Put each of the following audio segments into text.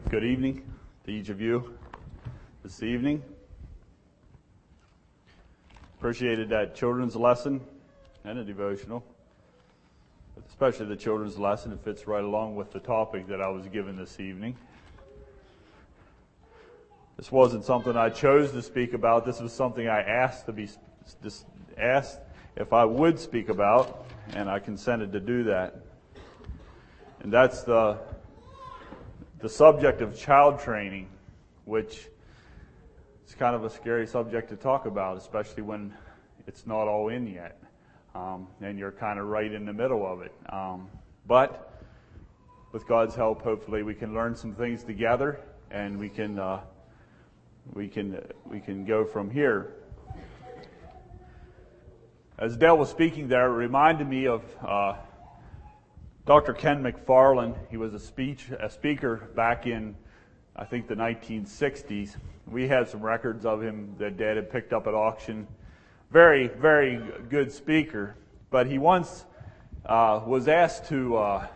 Good evening to each of you this evening. Appreciated that children's lesson and a devotional. Especially the children's lesson. It fits right along with the topic that I was given this evening. This wasn't something I chose to speak about. This was something I asked if I would speak about, and I consented to do that. And that's the subject of child training, which is kind of a scary subject to talk about, especially when it's not all in yet, and you're kind of right in the middle of it. But with God's help, hopefully, we can learn some things together, and we can go from here. As Dale was speaking there, it reminded me of Dr. Ken McFarland. He was a speaker back in, I think, the 1960s. We had some records of him that Dad had picked up at auction. Very, very good speaker. But he once was asked to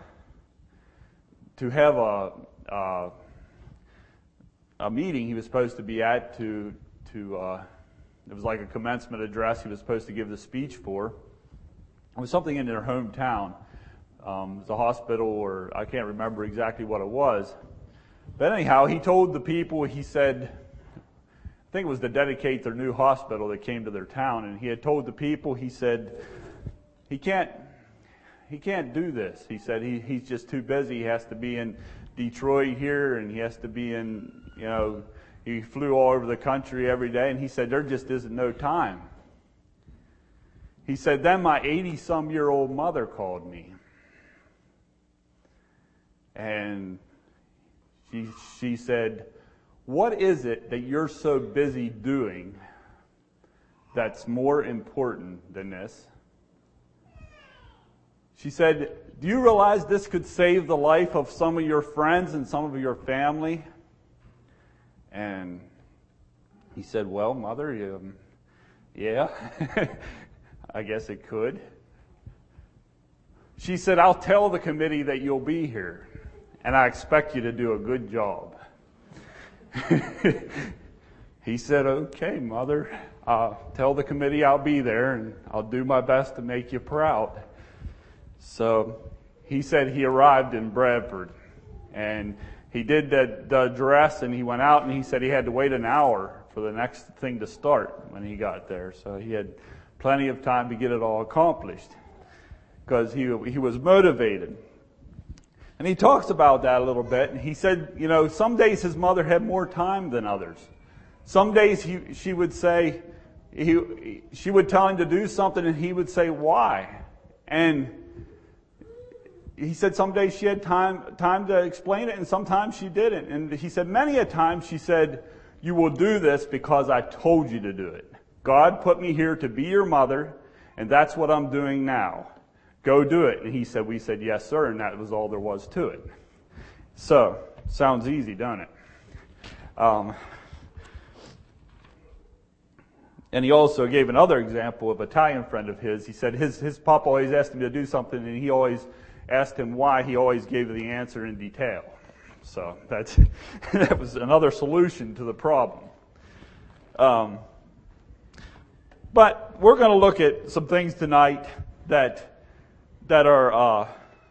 have a meeting he was supposed to be at it was like a commencement address he was supposed to give the speech for. It was something in their hometown. It was a hospital, or I can't remember exactly what it was. But anyhow, he told the people, he said, I think it was to dedicate their new hospital that came to their town, and he had told the people, he said, he can't do this. He said he's just too busy. He has to be in Detroit here, and he has to be in, he flew all over the country every day, and he said there just isn't no time. He said, then my 80-some-year-old mother called me. And she said, what is it that you're so busy doing that's more important than this? She said, do you realize this could save the life of some of your friends and some of your family? And he said, well, Mother, yeah, I guess it could. She said, I'll tell the committee that you'll be here, and I expect you to do a good job. He said, okay, Mother, tell the committee I'll be there, and I'll do my best to make you proud. So he said he arrived in Bradford, and he did the address, and he went out, and he said he had to wait an hour for the next thing to start when he got there. So he had plenty of time to get it all accomplished because he was motivated. And he talks about that a little bit. And he said, some days his mother had more time than others. Some days she would say, she would tell him to do something, and he would say, why? And he said some days she had time to explain it, and sometimes she didn't. And he said many a time she said, you will do this because I told you to do it. God put me here to be your mother, and that's what I'm doing now. Go do it. And we said, yes, sir, and that was all there was to it. So, sounds easy, don't it? And he also gave another example of an Italian friend of his. He said his papa always asked him to do something, and he always asked him why. He always gave the answer in detail. So, that was another solution to the problem. But we're going to look at some things tonight that are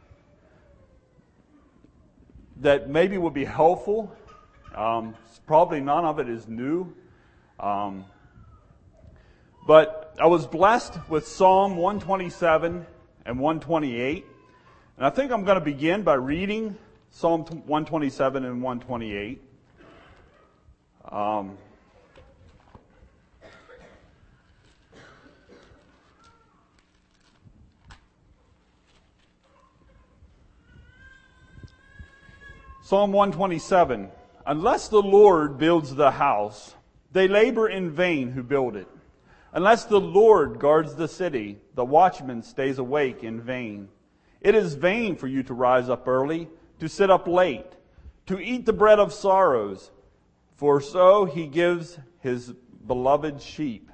that maybe will be helpful. Probably none of it is new. But I was blessed with Psalm 127 and 128. And I think I'm going to begin by reading Psalm 127 and 128. Psalm 127, unless the Lord builds the house, they labor in vain who build it. Unless the Lord guards the city, the watchman stays awake in vain. It is vain for you to rise up early, to sit up late, to eat the bread of sorrows, for so he gives his beloved sleep.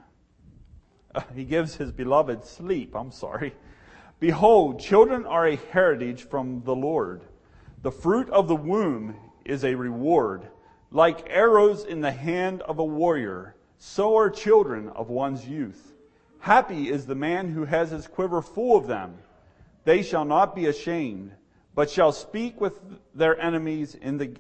Behold, children are a heritage from the Lord. The fruit of the womb is a reward. Like arrows in the hand of a warrior, so are children of one's youth. Happy is the man who has his quiver full of them. They shall not be ashamed, but shall speak with their enemies in the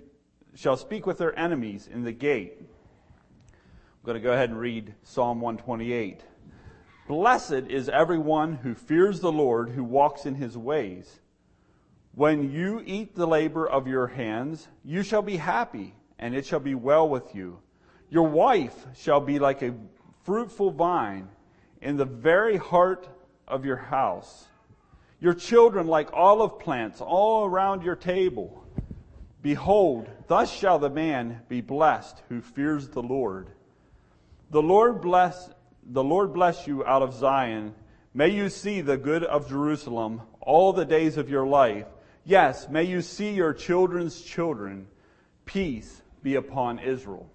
gate. I'm going to go ahead and read Psalm 128. Blessed is everyone who fears the Lord, who walks in his ways. When you eat the labor of your hands, you shall be happy, and it shall be well with you. Your wife shall be like a fruitful vine in the very heart of your house. Your children like olive plants all around your table. Behold, thus shall the man be blessed who fears the Lord. The Lord bless you out of Zion. May you see the good of Jerusalem all the days of your life. Yes, may you see your children's children. Peace be upon Israel.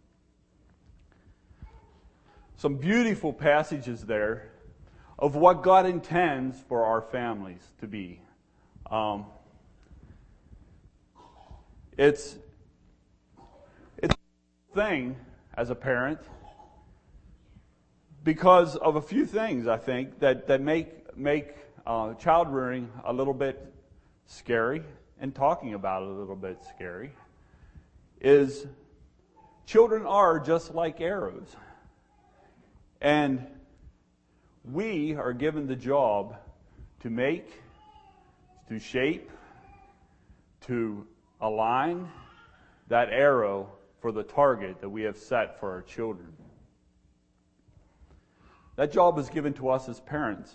Some beautiful passages there of what God intends for our families to be. It's a thing as a parent because of a few things, I think, that make child rearing a little bit scary, and talking about it a little bit scary, is children are just like arrows. And we are given the job to make, to shape, to align that arrow for the target that we have set for our children. That job is given to us as parents.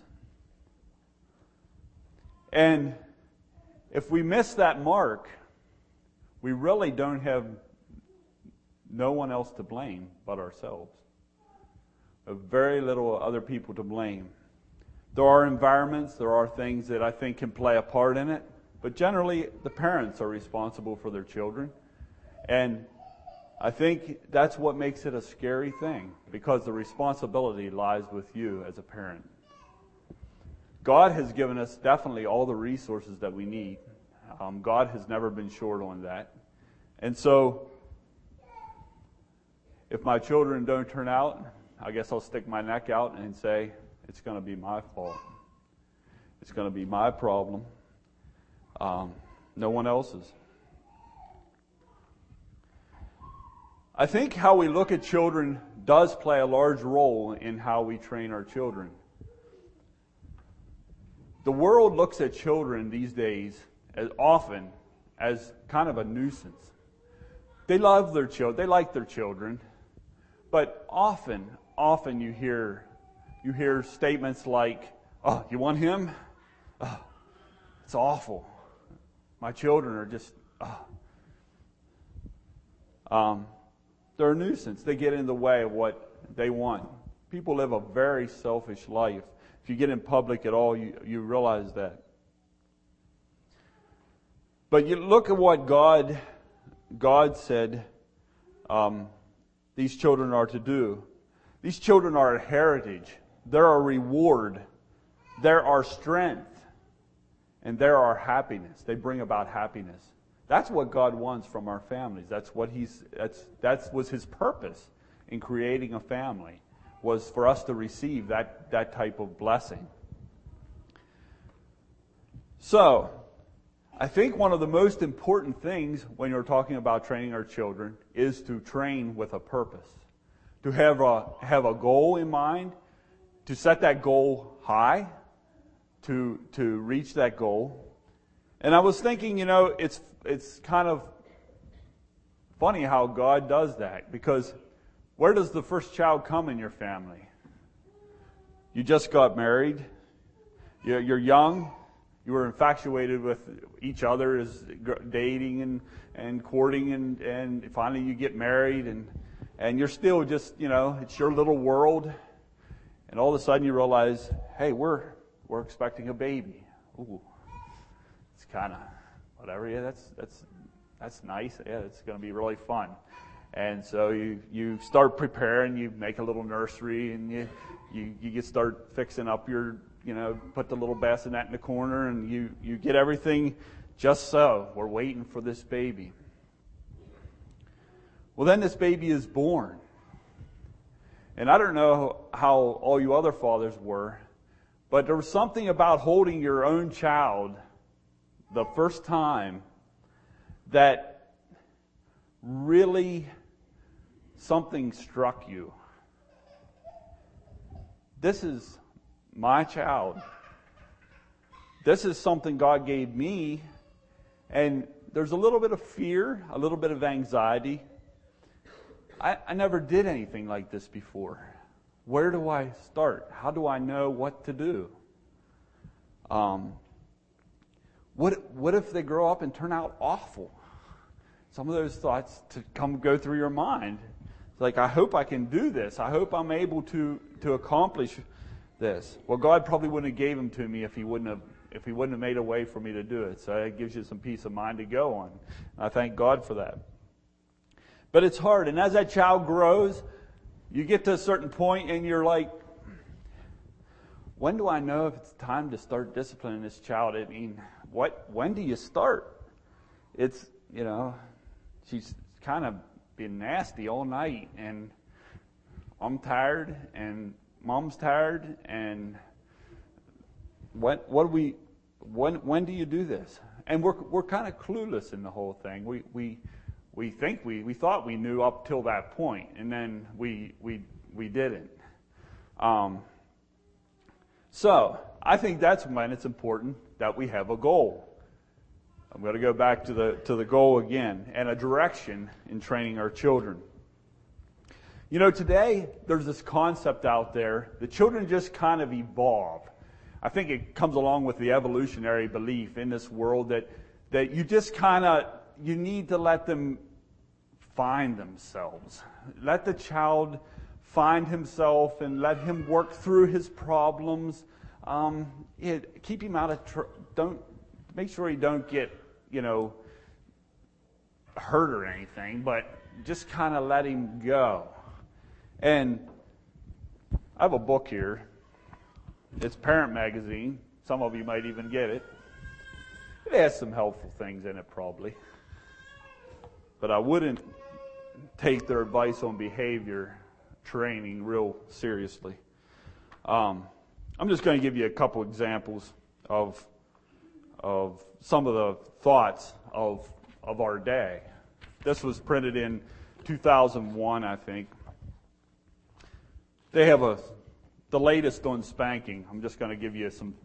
And if we miss that mark, we really don't have no one else to blame but ourselves. Very little other people to blame. There are environments, there are things that I think can play a part in it, but generally the parents are responsible for their children. And I think that's what makes it a scary thing, because the responsibility lies with you as a parent. God has given us definitely all the resources that we need. God has never been short on that. And so, if my children don't turn out, I guess I'll stick my neck out and say, it's going to be my fault. It's going to be my problem. No one else's. I think how we look at children does play a large role in how we train our children. The world looks at children these days as often as kind of a nuisance. They love their children, they like their children, but often you hear statements like, "Oh, you want him? Oh, it's awful. My children are just, they're a nuisance. They get in the way of what they want." People live a very selfish life. If you get in public at all, you realize that. But you look at what God said these children are to do. These children are a heritage. They're a reward. They're our strength. And they're our happiness. They bring about happiness. That's what God wants from our families. That was His purpose in creating a family, was for us to receive that type of blessing. So, I think one of the most important things when you're talking about training our children is to train with a purpose. To have a goal in mind, to set that goal high, to reach that goal. And I was thinking, it's kind of funny how God does that, because where does the first child come in your family? You just got married. You're young. You were infatuated with each other as dating and courting, and finally you get married, and you're still just, it's your little world. And all of a sudden you realize, hey, we're expecting a baby. Ooh, it's kind of whatever. Yeah, that's nice. Yeah, it's going to be really fun. And so you start preparing. You make a little nursery, and you start fixing up your, put the little bassinet in the corner, and you get everything just so. We're waiting for this baby. Well, then this baby is born. And I don't know how all you other fathers were, but there was something about holding your own child the first time that really something struck you. This is my child. This is something God gave me. And there's a little bit of fear, a little bit of anxiety. I never did anything like this before. Where do I start? How do I know what to do? What if they grow up and turn out awful? Some of those thoughts go through your mind. It's like, I hope I can do this. I hope I'm able to accomplish this. Well, God probably wouldn't have gave them to me if He wouldn't have made a way for me to do it. So it gives you some peace of mind to go on. I thank God for that. But it's hard. And as that child grows, you get to a certain point and you're like, when do I know if it's time to start disciplining this child? I mean, when do you start? It's, she's kind of been nasty all night, and I'm tired, and Mom's tired, and when do you do this? And we're kind of clueless in the whole thing. We thought we knew up till that point, and then we didn't. So I think that's when it's important that we have a goal. I'm going to go back to the goal again, and a direction in training our children. Today there's this concept out there that children just kind of evolve. I think it comes along with the evolutionary belief in this world that you just you need to let them find themselves. Let the child find himself and let him work through his problems. Keep him out of don't make sure he don't get hurt or anything, but just kind of let him go. And I have a book here. It's Parent Magazine. Some of you might even get it. It has some helpful things in it, probably. But I wouldn't take their advice on behavior training real seriously. I'm just going to give you a couple examples of some of the thoughts of our day. This was printed in 2001, I think. They have the latest on spanking. I'm just going to give you some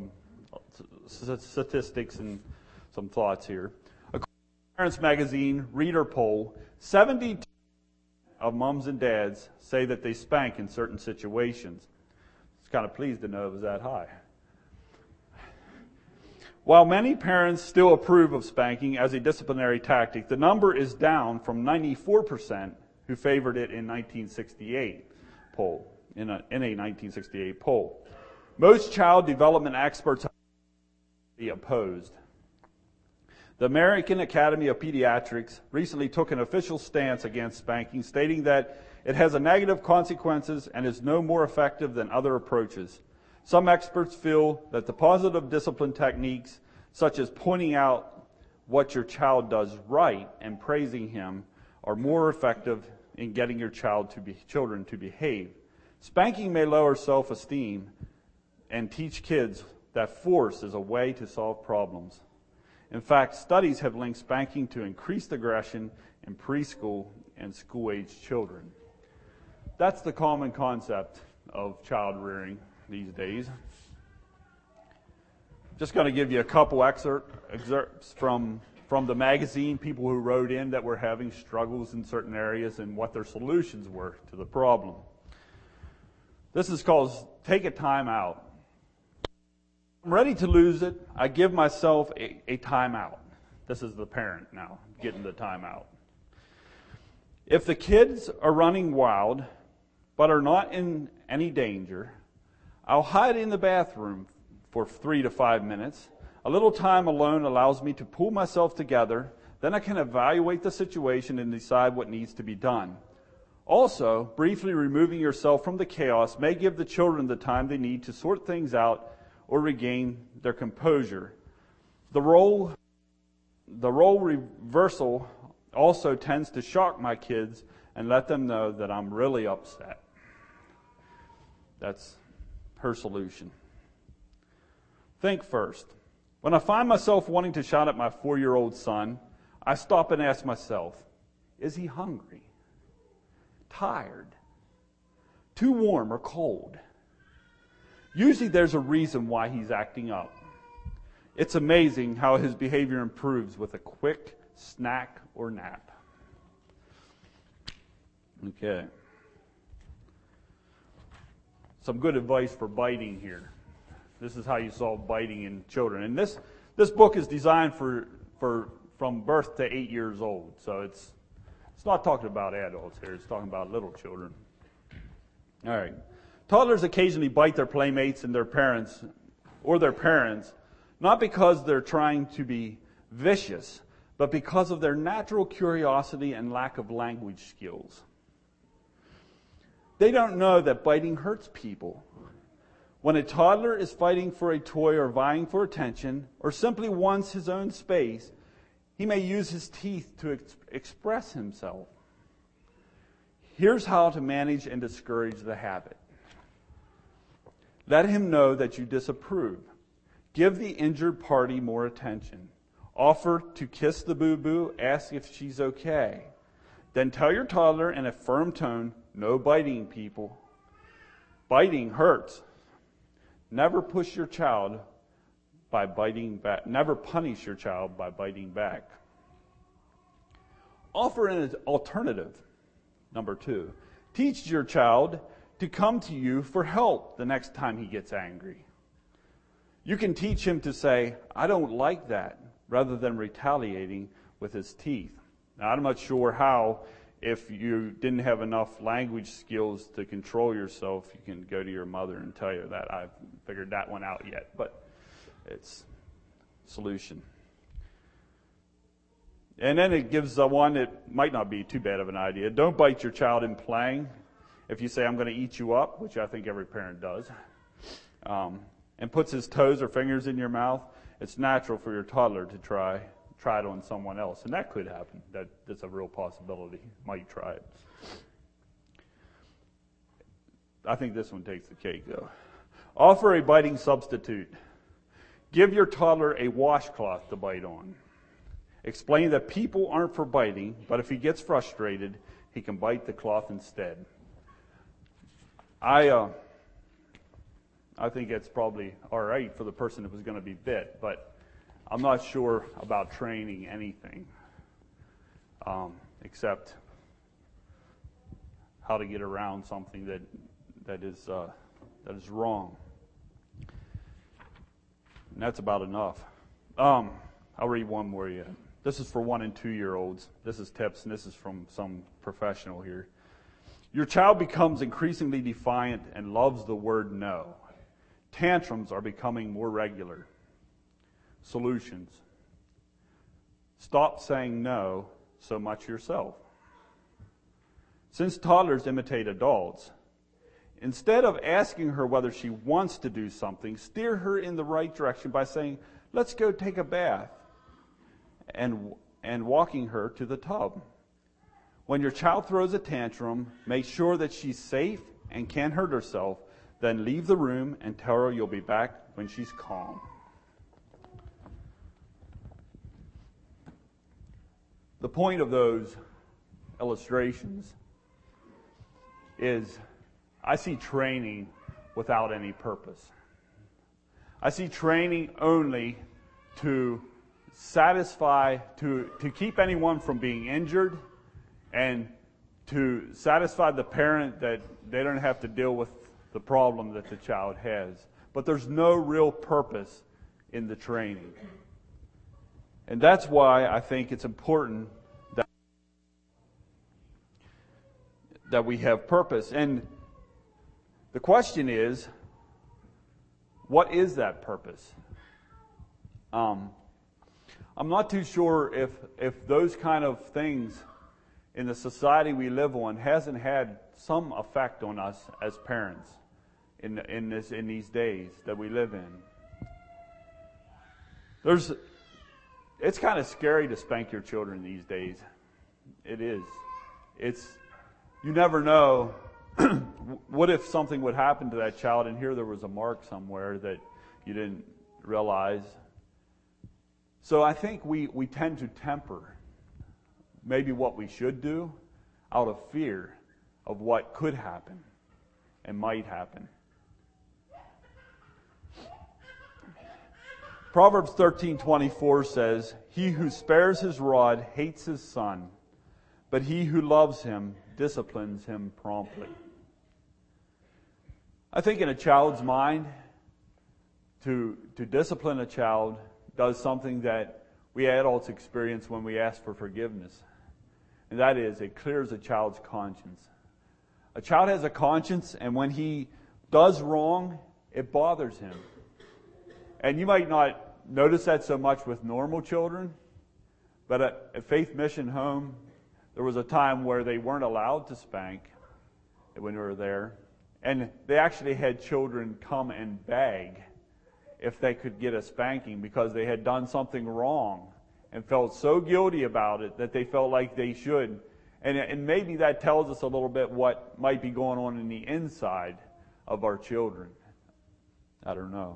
statistics and some thoughts here. According to Parents Magazine Reader Poll, 72% of moms and dads say that they spank in certain situations. I was kind of pleased to know it was that high. While many parents still approve of spanking as a disciplinary tactic, the number is down from 94% who favored it in 1968 poll. In a 1968 poll, most child development experts are opposed. The American Academy of Pediatrics recently took an official stance against spanking, stating that it has a negative consequences and is no more effective than other approaches. Some experts feel that the positive discipline techniques, such as pointing out what your child does right and praising him, are more effective in getting your children to behave. Spanking may lower self-esteem and teach kids that force is a way to solve problems. In fact, studies have linked spanking to increased aggression in preschool and school-age children. That's the common concept of child rearing these days. Just going to give you a couple excerpts from the magazine, people who wrote in that were having struggles in certain areas and what their solutions were to the problem. This is called Take a Time Out. I'm ready to lose it. I give myself a time out. This is the parent now getting the time out. If the kids are running wild but are not in any danger, I'll hide in the bathroom for 3 to 5 minutes. A little time alone allows me to pull myself together. Then I can evaluate the situation and decide what needs to be done. Also, briefly removing yourself from the chaos may give the children the time they need to sort things out or regain their composure. The role reversal also tends to shock my kids and let them know that I'm really upset. That's her solution. Think first. When I find myself wanting to shout at my 4-year-old son, I stop and ask myself, is he hungry? Tired? Too warm or cold? Usually there's a reason why he's acting up. It's amazing how his behavior improves with a quick snack or nap. Okay. Some good advice for biting here. This is how you solve biting in children. And this book is designed for from birth to 8 years old. So it's not talking about adults here. It's talking about little children. All right. Toddlers occasionally bite their playmates and their parents, not because they're trying to be vicious, but because of their natural curiosity and lack of language skills. They don't know that biting hurts people. When a toddler is fighting for a toy or vying for attention, or simply wants his own space, he may use his teeth to express himself. Here's how to manage and discourage the habit. Let him know that you disapprove. Give the injured party more attention. Offer to kiss the boo-boo, ask if she's okay. Then tell your toddler in a firm tone, no biting, people. Biting hurts. Never push your child by biting back. Never punish your child by biting back. Offer an alternative. Number 2. Teach your child to come to you for help the next time he gets angry. You can teach him to say, I don't like that, rather than retaliating with his teeth. Now, I'm not sure how, if you didn't have enough language skills to control yourself, you can go to your mother and tell her that. I haven't figured that one out yet, but it's a solution. And then it gives one that might not be too bad of an idea. Don't bite your child in playing. If you say, I'm going to eat you up, which I think every parent does, and puts his toes or fingers in your mouth, it's natural for your toddler to try it on someone else. And that could happen. That's a real possibility. Might try it. I think this one takes the cake, though. Offer a biting substitute. Give your toddler a washcloth to bite on. Explain that people aren't for biting, but if he gets frustrated, he can bite the cloth instead. I think it's probably all right for the person that was going to be bit, but I'm not sure about training anything except how to get around something that is wrong. And that's about enough. I'll read one more yet. This is for 1 and 2 year olds. This is tips, and this is from some professional here. Your child becomes increasingly defiant and loves the word no. Tantrums are becoming more regular. Solutions. Stop saying no so much yourself. Since toddlers imitate adults, instead of asking her whether she wants to do something, steer her in the right direction by saying, let's go take a bath, and walking her to the tub. When your child throws a tantrum, make sure that she's safe and can't hurt herself. Then leave the room and tell her you'll be back when she's calm. The point of those illustrations is I see training without any purpose. I see training only to satisfy, to keep anyone from being injured, and to satisfy the parent that they don't have to deal with the problem that the child has. But there's no real purpose in the training. And that's why I think it's important that we have purpose. And the question is, what is that purpose? I'm not too sure if those kind of things in the society we live on hasn't had some effect on us as parents in these days that we live in. It's kind of scary to spank your children these days. It is. You never know. What if something would happen to that child and here there was a mark somewhere that you didn't realize? So I think we tend to temper maybe what we should do out of fear of what could happen and might happen. Proverbs 13:24 says, "He who spares his rod hates his son, but he who loves him disciplines him promptly." I think in a child's mind, to discipline a child does something that we adults experience when we ask for forgiveness. And that is, it clears a child's conscience. A child has a conscience, and when he does wrong, it bothers him. And you might not notice that so much with normal children, but at Faith Mission Home, there was a time where they weren't allowed to spank when we were there. And they actually had children come and beg if they could get a spanking because they had done something wrong and felt so guilty about it that they felt like they should. And maybe that tells us a little bit what might be going on in the inside of our children. I don't know.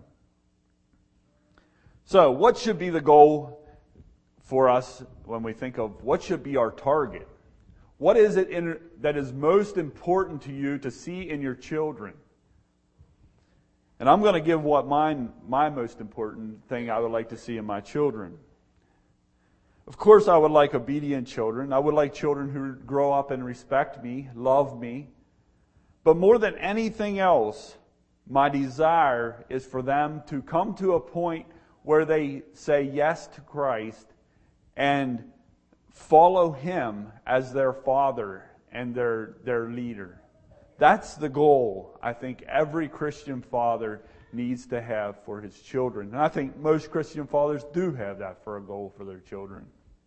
So, what should be the goal for us when we think of what should be our target? What is it that is most important to you to see in your children? And I'm going to give what my most important thing I would like to see in my children. Of course, I would like obedient children. I would like children who grow up and respect me, love me. But more than anything else, my desire is for them to come to a point where they say yes to Christ and follow Him as their Father and their leader. That's the goal I think every Christian father needs to have for his children. And I think most Christian fathers do have that for a goal for their children.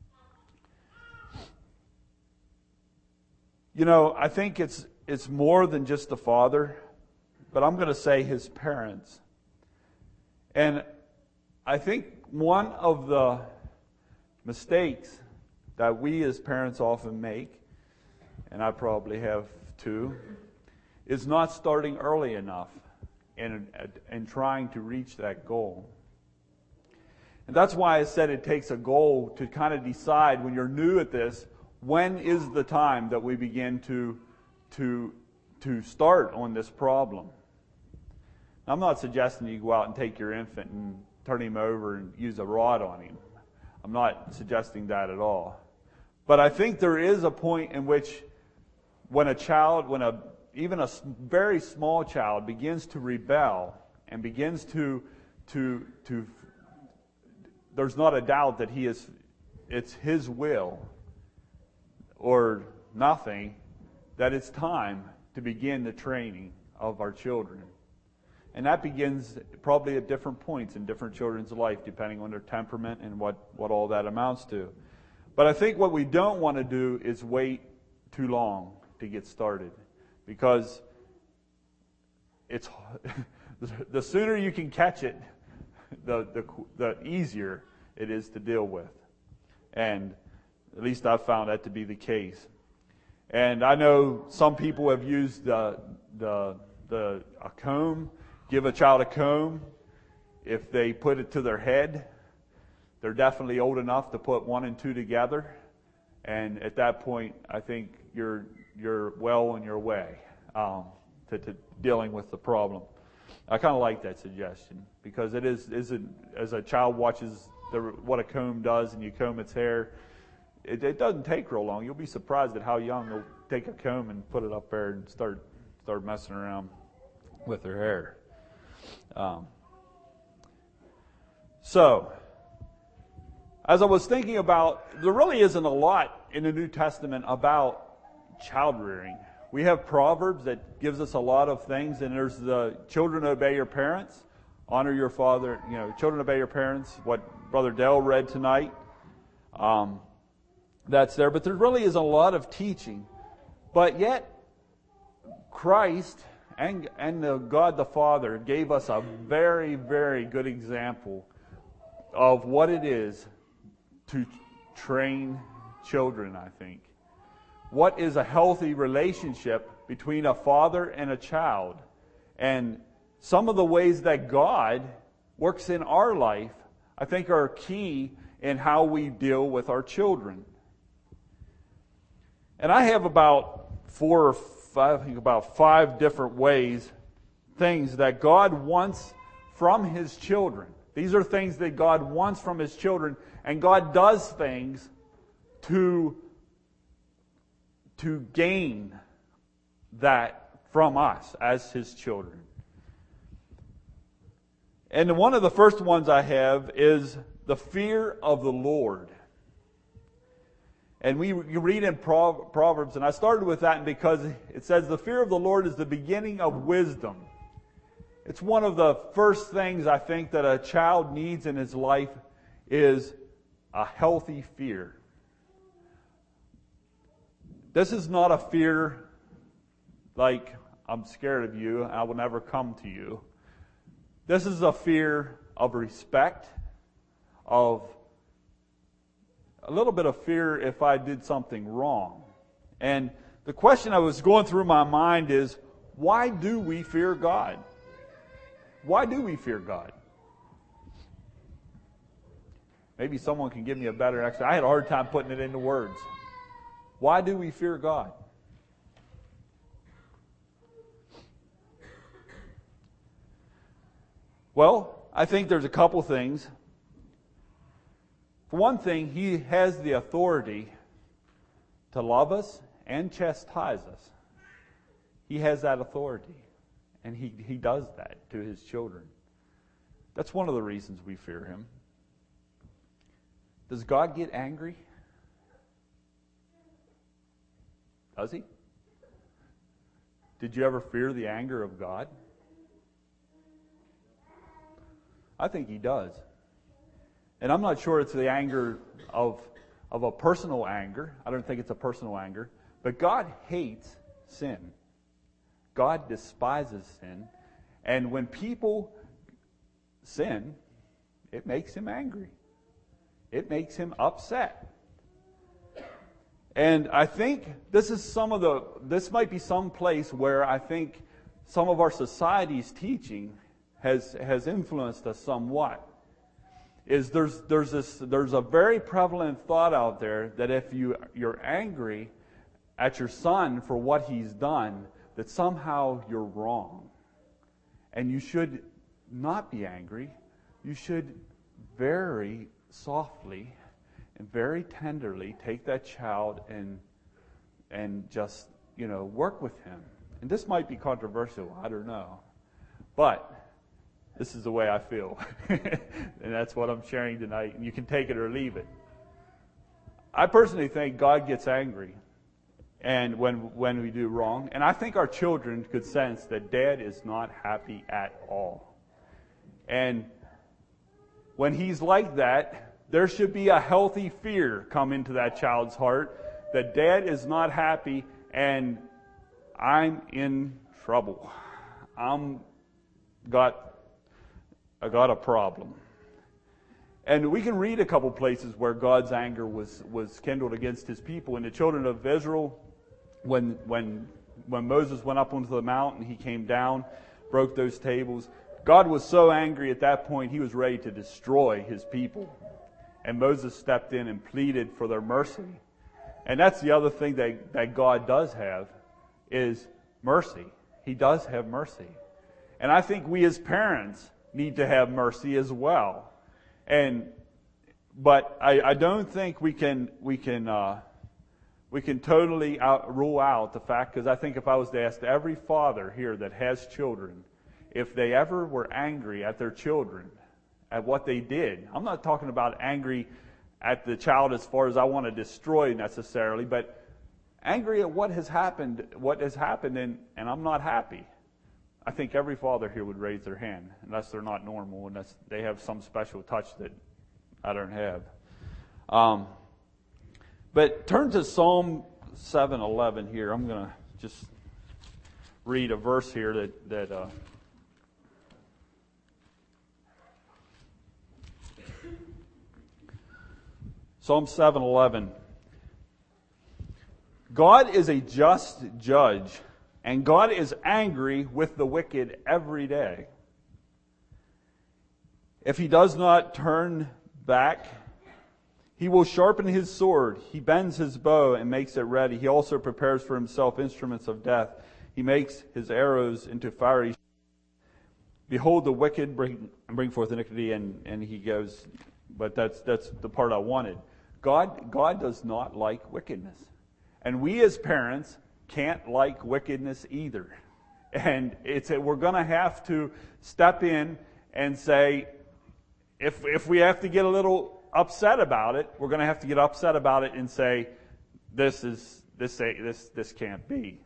You know, I think it's more than just the father, but I'm going to say his parents. And I think one of the mistakes that we as parents often make, and I probably have too, is not starting early enough and trying to reach that goal. And that's why I said it takes a goal to kind of decide when you're new at this, when is the time that we begin to start on this problem. I'm not suggesting you go out and take your infant and turn him over and use a rod on him. I'm not suggesting that at all. But I think there is a point in which when even a very small child begins to rebel and begins to there's not a doubt that it's his will or nothing, that it's time to begin the training of our children. And that begins probably at different points in different children's life, depending on their temperament and what all that amounts to. But I think what we don't want to do is wait too long to get started, because it's the sooner you can catch it, the easier it is to deal with. And at least I've found that to be the case. And I know some people have used a comb. Give a child a comb. If they put it to their head, they're definitely old enough to put 1 and 2 together. And at that point, I think you're well on your way to dealing with the problem. I kind of like that suggestion, because it is as a child watches what a comb does and you comb its hair, it doesn't take real long. You'll be surprised at how young they'll take a comb and put it up there and start messing around with their hair. So, as I was thinking about, there really isn't a lot in the New Testament about child rearing. We have Proverbs that gives us a lot of things, and there's the children obey your parents, honor your father, children obey your parents, what Brother Dell read tonight. That's there, but there really is a lot of teaching. But yet, Christ and God the Father gave us a very, very good example of what it is to train children, I think. what is a healthy relationship between a father and a child. And some of the ways that God works in our life, I think, are key in how we deal with our children. And I have about five different ways, things that God wants from His children. These are things that God wants from His children, and God does things to gain that from us as His children. And one of the first ones I have is the fear of the Lord. And you read in Proverbs, and I started with that because it says the fear of the Lord is the beginning of wisdom. It's one of the first things I think that a child needs in his life is a healthy fear. This is not a fear like, I'm scared of you, I will never come to you. This is a fear of respect, of a little bit of fear if I did something wrong. And the question I was going through my mind is, why do we fear God? Why do we fear God? Maybe someone can give me a better explanation. I had a hard time putting it into words. Why do we fear God? Well, I think there's a couple things. For one thing, He has the authority to love us and chastise us. He has that authority. And he does that to His children. That's one of the reasons we fear Him. Does God get angry? Does He? Did you ever fear the anger of God? I think He does. And I'm not sure it's the anger of a personal anger. I don't think it's a personal anger. But God hates sin. God despises sin. And when people sin, it makes Him angry. It makes Him upset. And I think this might be some place where I think some of our society's teaching has influenced us somewhat. There's a very prevalent thought out there that if you're angry at your son for what he's done, that somehow you're wrong. And you should not be angry. You should very softly and very tenderly take that child and just, work with him. And this might be controversial, I don't know. But this is the way I feel. And that's what I'm sharing tonight. And you can take it or leave it. I personally think God gets angry and when we do wrong. And I think our children could sense that Dad is not happy at all. And when he's like that, there should be a healthy fear come into that child's heart that Dad is not happy and I'm in trouble. I got a problem. And we can read a couple places where God's anger was kindled against His people. In the children of Israel, when Moses went up onto the mountain, he came down, broke those tables. God was so angry at that point, He was ready to destroy His people. And Moses stepped in and pleaded for their mercy. And that's the other thing that God does have, is mercy. He does have mercy. And I think we as parents need to have mercy as well. But I don't think we can totally rule out the fact, because I think if I was to ask every father here that has children, if they ever were angry at their children, at what they did, I'm not talking about angry at the child as far as I want to destroy necessarily, but angry at what has happened, and I'm not happy. I think every father here would raise their hand, unless they're not normal, unless they have some special touch that I don't have. But turn to Psalm 7:11 here. I'm going to just read a verse here that Psalm 7:11. God is a just judge, and God is angry with the wicked every day. If he does not turn back, he will sharpen his sword. He bends his bow and makes it ready. He also prepares for himself instruments of death. He makes his arrows into fiery. Behold, the wicked bring forth iniquity, and he goes, but that's the part I wanted. God does not like wickedness. And we as parents can't like wickedness either. And we're going to have to step in and say, if we have to get a little upset about it, we're going to have to get upset about it and say, this can't be.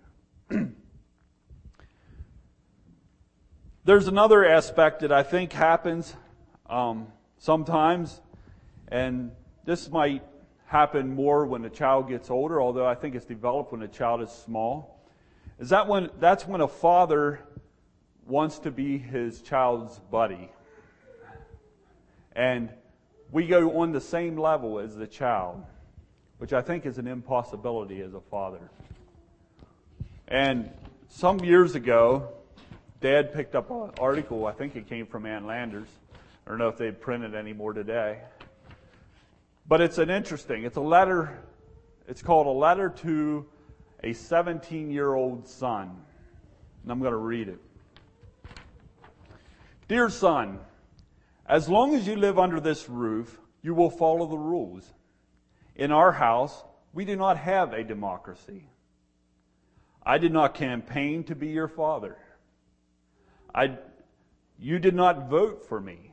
There's another aspect that I think happens sometimes, and this might happen more when the child gets older, although I think it's developed when the child is small. That's when a father wants to be his child's buddy. And we go on the same level as the child, which I think is an impossibility as a father. And some years ago, Dad picked up an article, I think it came from Ann Landers. I don't know if they print it anymore today. But it's a letter, it's called A Letter to a 17-year-old Son. And I'm going to read it. Dear son, as long as you live under this roof, you will follow the rules. In our house, we do not have a democracy. I did not campaign to be your father. You did not vote for me.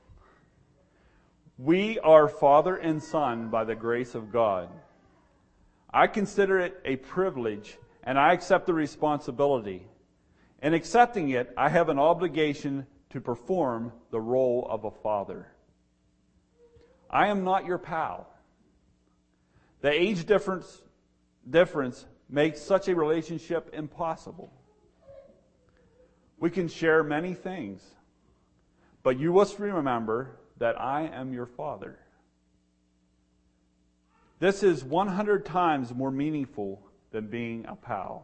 We are father and son by the grace of God. I consider it a privilege, and I accept the responsibility. In accepting it, I have an obligation to perform the role of a father. I am not your pal. The age difference makes such a relationship impossible. We can share many things, but you must remember that I am your father. This is 100 times more meaningful than being a pal.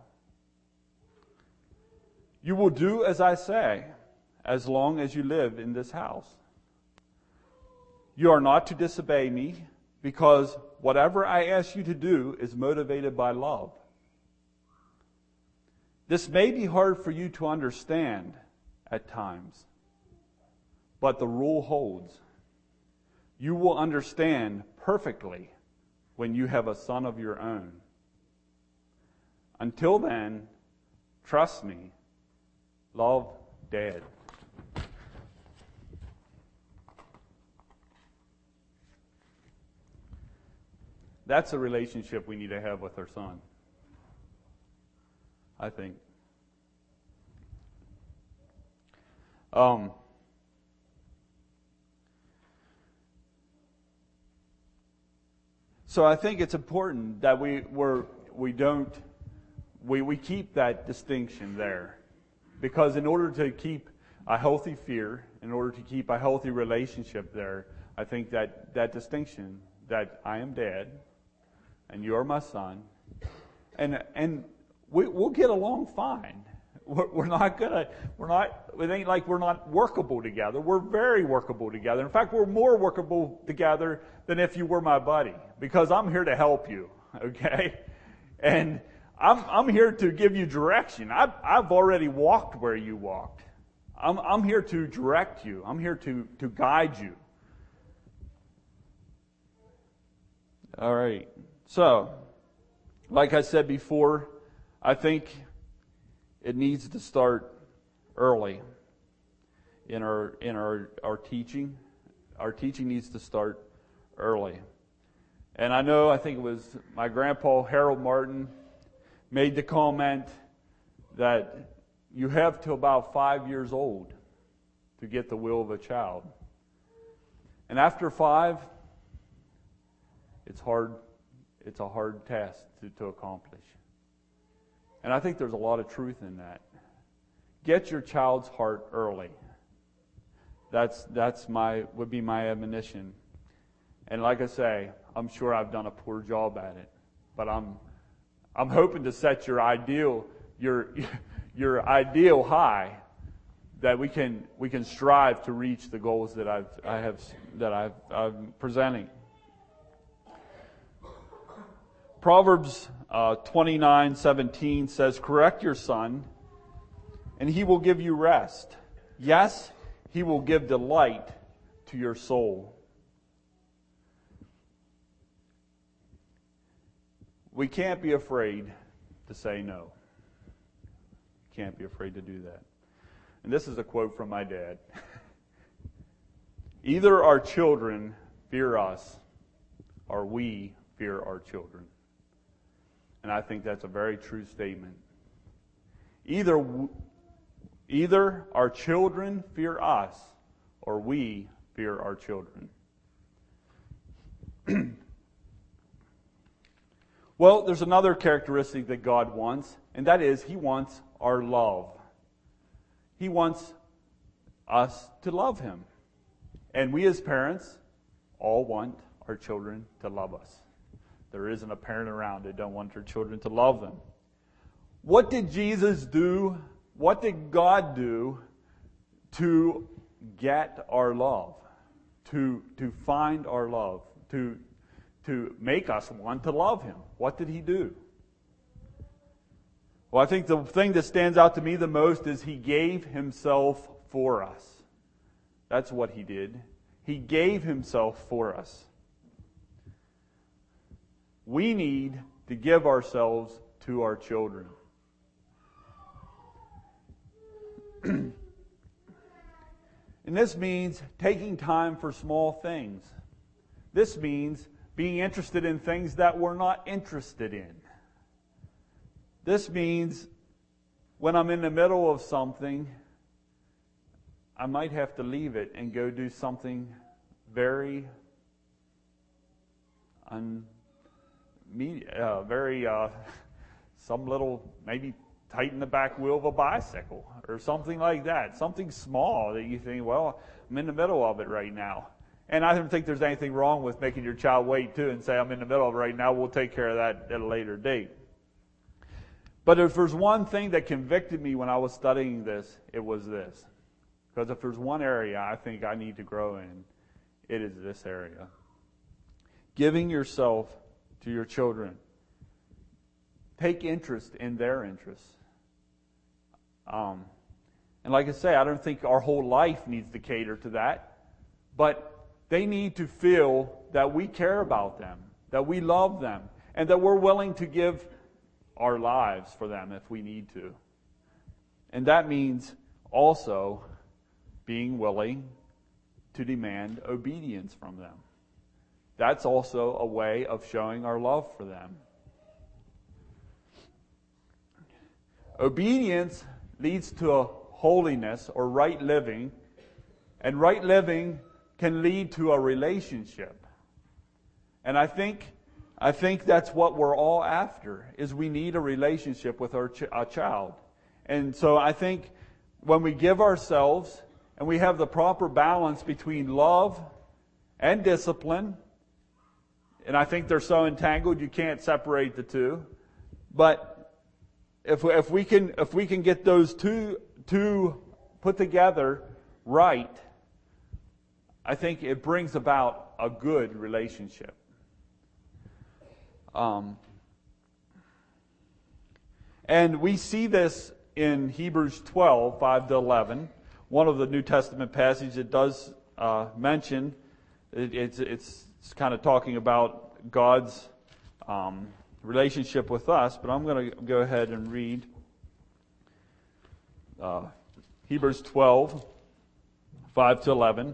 You will do as I say, as long as you live in this house. You are not to disobey me, because whatever I ask you to do is motivated by love. This may be hard for you to understand at times, but the rule holds. You will understand perfectly when you have a son of your own. Until then, trust me, love, Dad. That's a relationship we need to have with our son, I think. So I think it's important that we keep that distinction there, because in order to keep a healthy fear, in order to keep a healthy relationship there, I think that distinction, that I am Dad and you are my son, and we'll get along fine. It ain't like we're not workable together. We're very workable together. In fact, we're more workable together than if you were my buddy, because I'm here to help you, okay? And I'm here to give you direction. I've already walked where you walked. I'm here to direct you. I'm here to guide you. All right. So, like I said before, I think it needs to start early in our teaching. Our teaching needs to start early. And I think it was my grandpa, Harold Martin, made the comment that you have till about 5 years old to get the will of a child. And after 5, it's hard. It's a hard task to accomplish. And I think there's a lot of truth in that. Get your child's heart early. Would be my admonition. And like I say, I'm sure I've done a poor job at it, but I'm I'm hoping to set your ideal high, that we can strive to reach the goals that I'm presenting. Proverbs 29:17 says, "Correct your son, and he will give you rest. Yes, he will give delight to your soul." We can't be afraid to say no. Can't be afraid to do that. And this is a quote from my dad. "Either our children fear us, or we fear our children." And I think that's a very true statement. Either our children fear us, or we fear our children. Well, there's another characteristic that God wants, and that is He wants our love. He wants us to love Him. And we as parents all want our children to love us. There isn't a parent around that don't want their children to love them. What did Jesus do? What did God do to get our love? To find our love? To make us want to love Him? What did He do? Well, I think the thing that stands out to me the most is He gave Himself for us. That's what He did. He gave Himself for us. We need to give ourselves to our children. And this means taking time for small things. This means being interested in things that we're not interested in. This means when I'm in the middle of something, I might have to leave it and go do something very some little, maybe tighten the back wheel of a bicycle or something like that. Something small that you think, well, I'm in the middle of it right now. And I don't think there's anything wrong with making your child wait too and say, I'm in the middle of it right now, we'll take care of that at a later date. But if there's one thing that convicted me when I was studying this, it was this. Because if there's one area I think I need to grow in, it is this area. Giving yourself to your children. Take interest in their interests. And like I say, I don't think our whole life needs to cater to that. But they need to feel that we care about them, that we love them, and that we're willing to give our lives for them if we need to. And that means also being willing to demand obedience from them. That's also a way of showing our love for them. Obedience leads to holiness or right living, and right living can lead to a relationship. And I think that's what we're all after, is we need a relationship with our child. And so I think when we give ourselves and we have the proper balance between love and discipline, and I think they're so entangled you can't separate the two, but if we can get those two put together right, I think it brings about a good relationship. And we see this in Hebrews 12, 5-11. One of the New Testament passages it does mention, it's kind of talking about God's relationship with us, but I'm going to go ahead and read Hebrews 12, 5-11.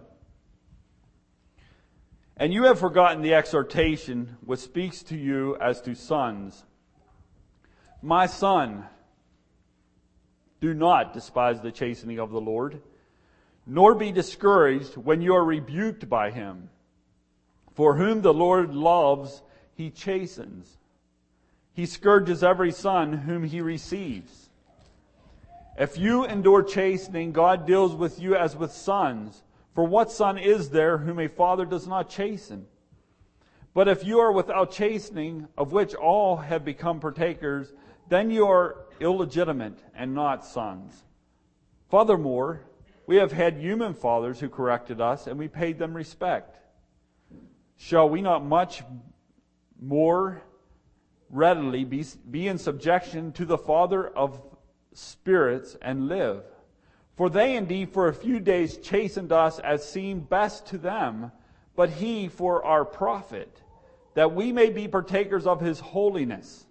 "And you have forgotten the exhortation which speaks to you as to sons. My son, do not despise the chastening of the Lord, nor be discouraged when you are rebuked by Him. For whom the Lord loves, He chastens. He scourges every son whom He receives. If you endure chastening, God deals with you as with sons. For what son is there whom a father does not chasten? But if you are without chastening, of which all have become partakers, then you are illegitimate and not sons. Furthermore, we have had human fathers who corrected us, and we paid them respect. Shall we not much more readily be in subjection to the Father of spirits and live? For they indeed for a few days chastened us as seemed best to them, but He for our profit, that we may be partakers of His holiness.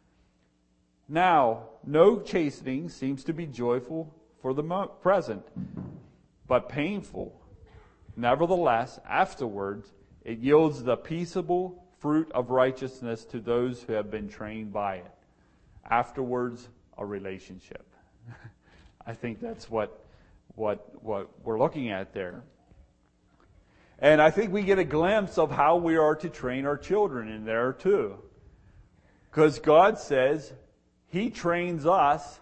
Now, no chastening seems to be joyful for the present, but painful. Nevertheless, afterwards, it yields the peaceable fruit of righteousness to those who have been trained by it. Afterwards, a relationship. I think that's what we're looking at there. And I think we get a glimpse of how we are to train our children in there too. Because God says He trains us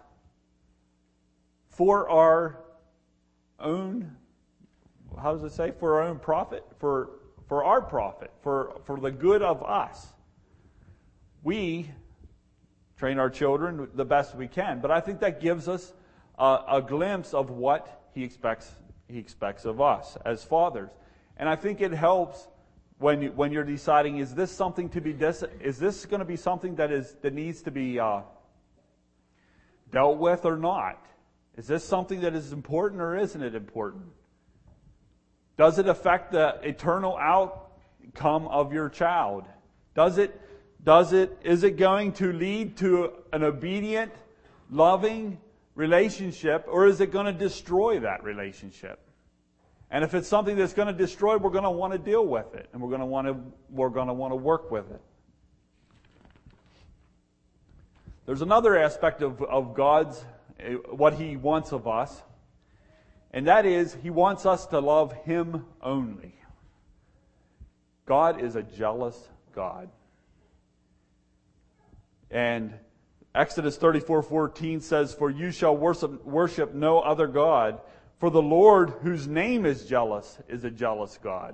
for our own, how does it say? For our own profit? For our profit. For the good of us. We train our children the best we can. But I think that gives us a glimpse of what He expects of us as fathers. And I think it helps when you're deciding, is this something to be is this going to be something that needs to be dealt with or not? Is this something that is important or isn't it important? Does it affect the eternal outcome of your child? Is it going to lead to an obedient, loving relationship, or is it going to destroy that relationship? And if it's something that's going to destroy, we're going to want to deal with it, and we're going to want to work with it. There's another aspect of God's, what He wants of us, and that is He wants us to love Him only. God is a jealous God. And Exodus 34:14 says, "For you shall worship no other God, for the Lord, whose name is jealous, is a jealous God."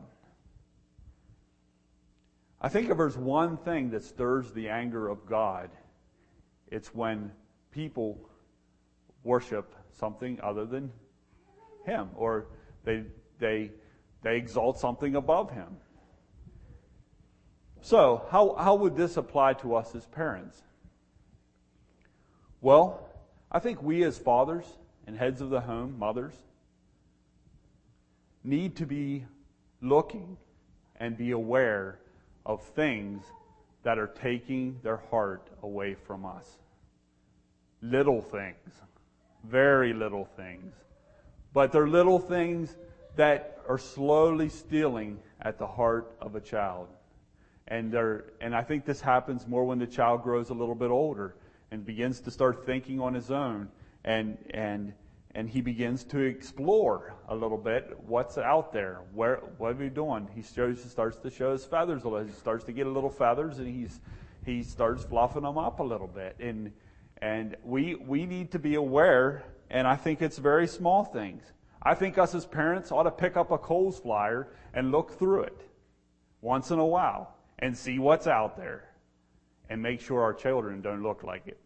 I think if there's one thing that stirs the anger of God, it's when people worship something other than Him, or they exalt something above Him. So, how would this apply to us as parents? Well, I think we as fathers and heads of the home, mothers, need to be looking and be aware of things that are taking their heart away from us. Little things, very little things. But they're little things that are slowly stealing at the heart of a child. And I think this happens more when the child grows a little bit older and begins to start thinking on his own, and he begins to explore a little bit what's out there. What are we doing? He starts to show his feathers a little. He starts to get a little feathers, and he starts fluffing them up a little bit. And we need to be aware, and I think it's very small things. I think us as parents ought to pick up a Kohl's flyer and look through it once in a while and see what's out there and make sure our children don't look like it.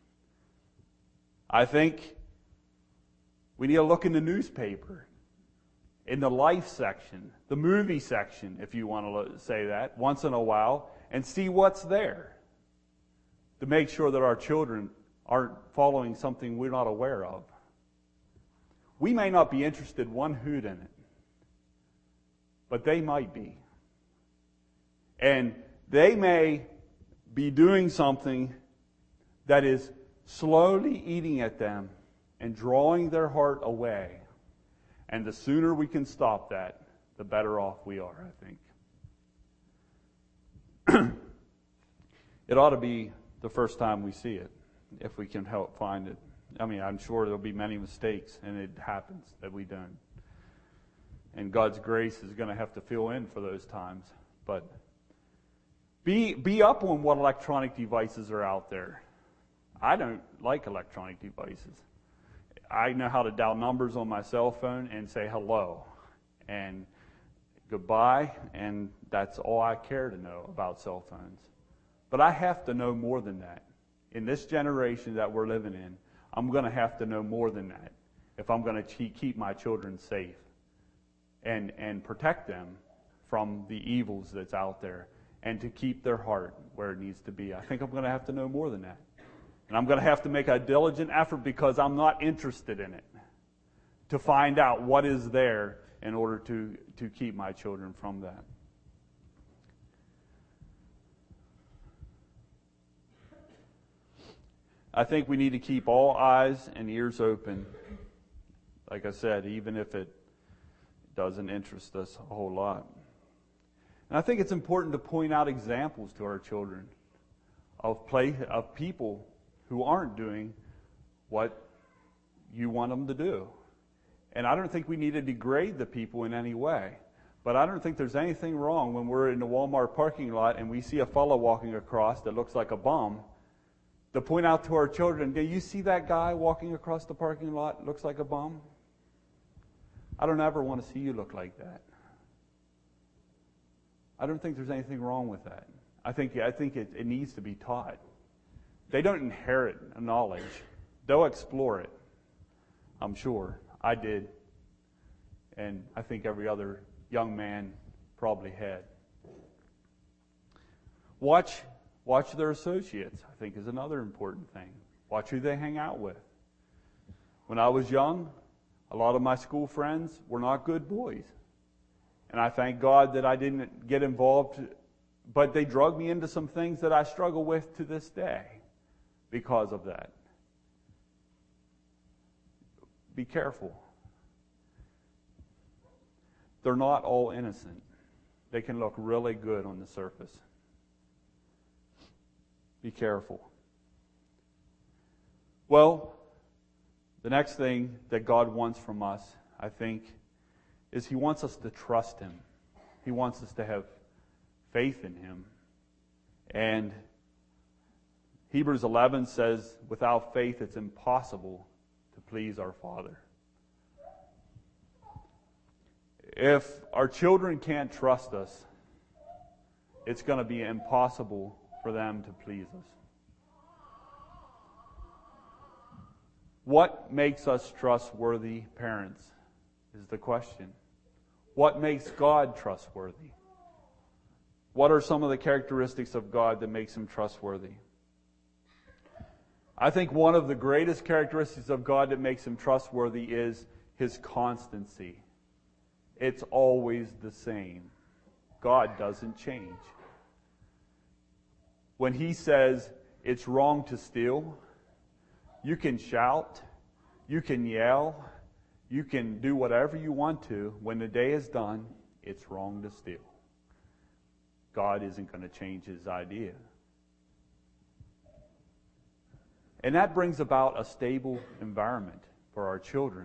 I think we need to look in the newspaper, in the life section, the movie section, if you want to say that, once in a while, and see what's there to make sure that our children aren't following something we're not aware of. We may not be interested one hoot in it, but they might be. And they may be doing something that is slowly eating at them and drawing their heart away. And the sooner we can stop that, the better off we are, I think. It ought to be the first time we see it, if we can help find it. I mean, I'm sure there'll be many mistakes, and it happens that we don't. And God's grace is going to have to fill in for those times. But be up on what electronic devices are out there. I don't like electronic devices. I know how to dial numbers on my cell phone and say hello. And goodbye, and that's all I care to know about cell phones. But I have to know more than that. In this generation that we're living in, I'm going to have to know more than that if I'm going to keep my children safe and protect them from the evils that's out there and to keep their heart where it needs to be. I think I'm going to have to know more than that. And I'm going to have to make a diligent effort because I'm not interested in it to find out what is there in order to keep my children from that. I think we need to keep all eyes and ears open, like I said, even if it doesn't interest us a whole lot. And I think it's important to point out examples to our children of people who aren't doing what you want them to do. And I don't think we need to degrade the people in any way. But I don't think there's anything wrong when we're in the Walmart parking lot and we see a fellow walking across that looks like a bum, to point out to our children, do you see that guy walking across the parking lot looks like a bum? I don't ever want to see you look like that. I don't think there's anything wrong with that. I think it needs to be taught. They don't inherit knowledge. They'll explore it, I'm sure. I did. And I think every other young man probably had. Watch their associates, I think, is another important thing. Watch who they hang out with. When I was young, a lot of my school friends were not good boys. And I thank God that I didn't get involved, but they drug me into some things that I struggle with to this day because of that. Be careful. They're not all innocent. They can look really good on the surface. Be careful. Well, the next thing that God wants from us, I think, is He wants us to trust Him. He wants us to have faith in Him. And Hebrews 11 says, without faith it's impossible to please our Father. If our children can't trust us, it's going to be impossible for them to please us. What makes us trustworthy parents is the question. What makes God trustworthy? What are some of the characteristics of God that makes Him trustworthy? I think one of the greatest characteristics of God that makes Him trustworthy is His constancy. It's always the same. God doesn't change. When He says it's wrong to steal, you can shout, you can yell, you can do whatever you want to. When the day is done, it's wrong to steal. God isn't going to change His idea. And that brings about a stable environment for our children.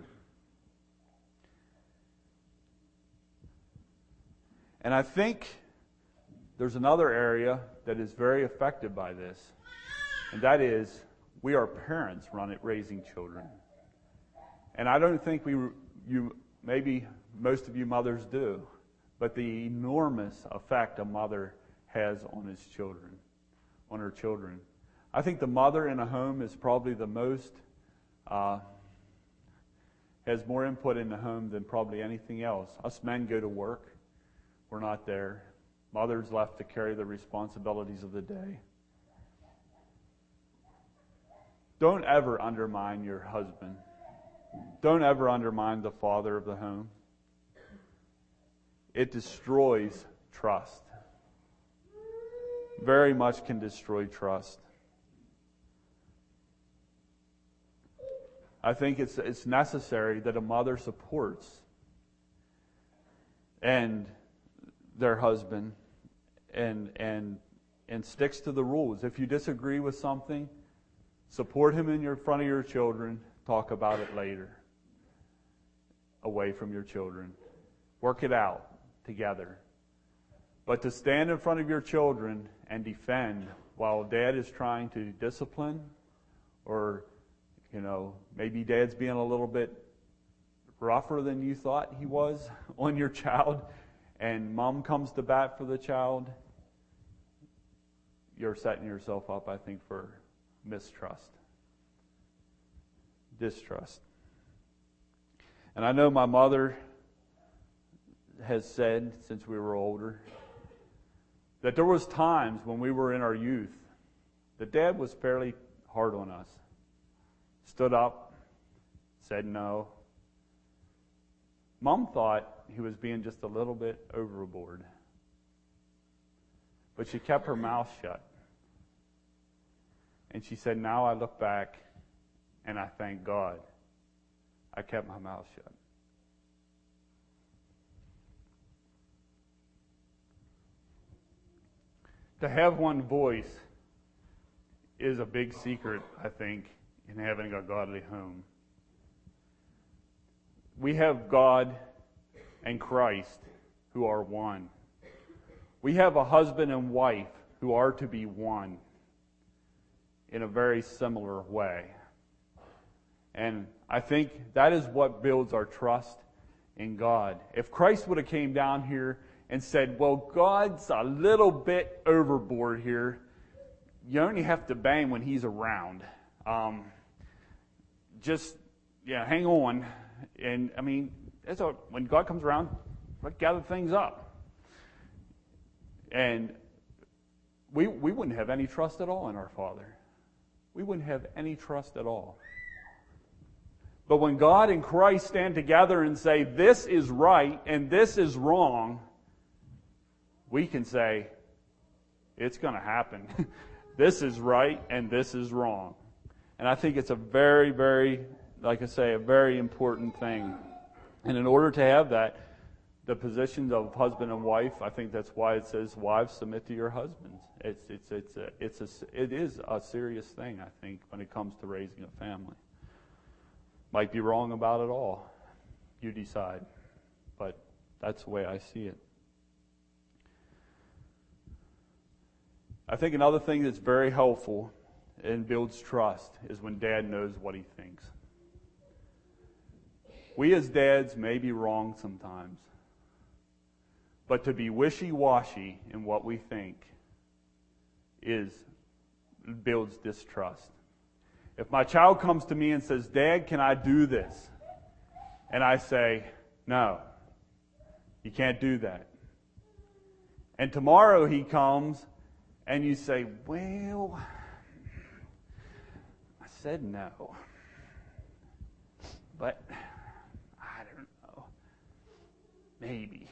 And I think there's another area that is very affected by this, and that is we are parents raising children. And I don't think maybe most of you mothers do, but the enormous effect a mother has on her children. I think the mother in a home is probably the most, has more input in the home than probably anything else. Us men go to work. We're not there. Mother's left to carry the responsibilities of the day. Don't ever undermine your husband. Don't ever undermine the father of the home. It destroys trust. Very much can destroy trust. I think it's necessary that a mother supports and their husband and sticks to the rules. If you disagree with something, support him in front of your children. Talk about it later, away from your children. Work it out together. But to stand in front of your children and defend while dad is trying to discipline, or maybe dad's being a little bit rougher than you thought he was on your child, and mom comes to bat for the child, you're setting yourself up, I think, for mistrust, distrust. And I know my mother has said, since we were older, that there was times when we were in our youth that Dad was fairly hard on us. Stood up, said no. Mom thought he was being just a little bit overboard. But she kept her mouth shut. And she said, now I look back and I thank God I kept my mouth shut. To have one voice is a big secret, I think, in having a godly home. We have God and Christ who are one. We have a husband and wife who are to be one in a very similar way. And I think that is what builds our trust in God. If Christ would have came down here and said, well, God's a little bit overboard here, you only have to bang when he's around. Hang on. And I mean, when God comes around, let's gather things up. And we wouldn't have any trust at all in our Father. We wouldn't have any trust at all. But when God and Christ stand together and say, this is right and this is wrong, we can say, it's going to happen. This is right and this is wrong. And I think it's a very, very, like I say, a very important thing. And in order to have that, the positions of husband and wife, I think that's why it says, wives, submit to your husbands. It is a serious thing, I think, when it comes to raising a family. Might be wrong about it all. You decide. But that's the way I see it. I think another thing that's very helpful and builds trust is when Dad knows what he thinks. We as dads may be wrong sometimes, but to be wishy-washy in what we think builds distrust. If my child comes to me and says, Dad, can I do this? And I say, no, you can't do that. And tomorrow he comes and you say, well, I said no, but I don't know, maybe.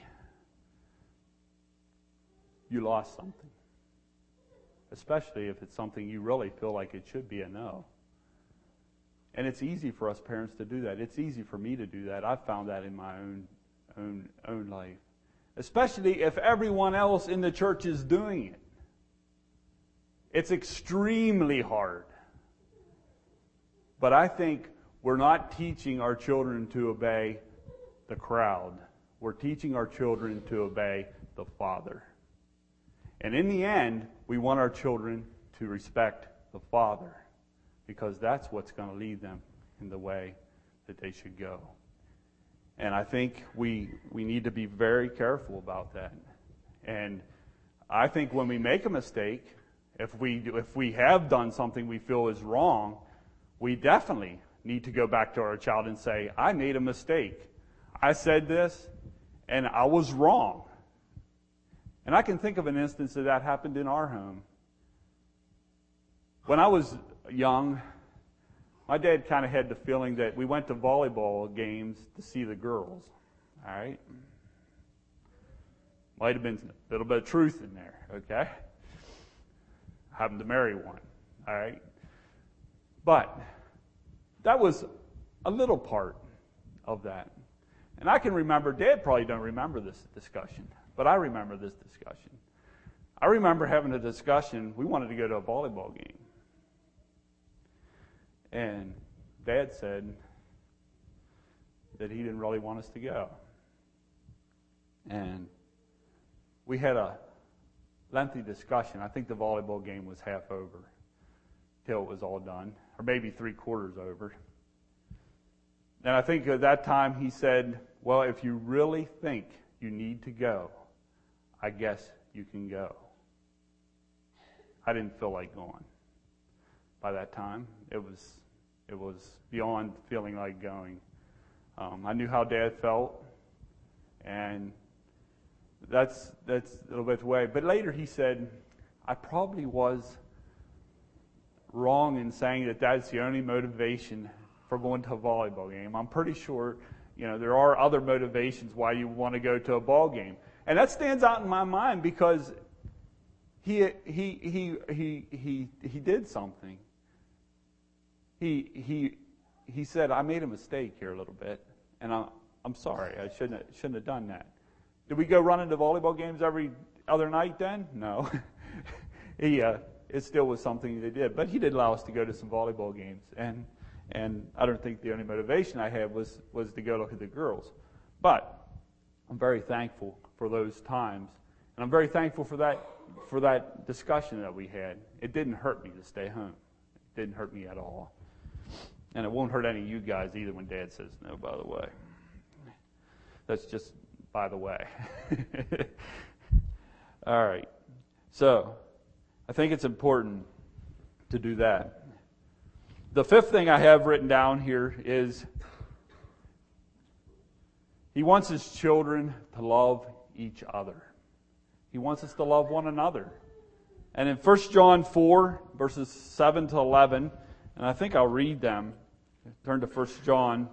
You lost something. Especially if it's something you really feel like it should be a no. And it's easy for us parents to do that. It's easy for me to do that. I've found that in my own life. Especially if everyone else in the church is doing it. It's extremely hard. But I think we're not teaching our children to obey the crowd. We're teaching our children to obey the Father. And in the end, we want our children to respect the Father, because that's what's going to lead them in the way that they should go. And I think we need to be very careful about that. And I think when we make a mistake, if we have done something we feel is wrong, we definitely need to go back to our child and say, I made a mistake. I said this, and I was wrong. And I can think of an instance that happened in our home. When I was young, my dad kind of had the feeling that we went to volleyball games to see the girls. All right? Might have been a little bit of truth in there, okay? I happened to marry one, all right? But that was a little part of that. And I can remember, Dad probably don't remember this discussion, but I remember this discussion. I remember having a discussion. We wanted to go to a volleyball game. And Dad said that he didn't really want us to go. And we had a lengthy discussion. I think the volleyball game was half over till it was all done, or maybe 3/4 over. And I think at that time he said, well, if you really think you need to go, I guess you can go. I didn't feel like going. By that time, it was beyond feeling like going. I knew how Dad felt, and that's a little bit the way. But later he said, I probably was wrong in saying that that's the only motivation for going to a volleyball game. I'm pretty sure, there are other motivations why you want to go to a ball game. And that stands out in my mind because he did something. He said, I made a mistake here a little bit, and I'm sorry. I shouldn't have done that. Did we go running to volleyball games every other night then? No. It still was something they did. But he did allow us to go to some volleyball games. And I don't think the only motivation I had was to go look at the girls. But I'm very thankful for those times. And I'm very thankful for that discussion that we had. It didn't hurt me to stay home. It didn't hurt me at all. And it won't hurt any of you guys either when Dad says no, by the way. That's just by the way. All right. So, I think it's important to do that. The fifth thing I have written down here is he wants his children to love each other. He wants us to love one another. And in 1 John 4, verses 7 to 11, and I think I'll read them. Turn to 1 John.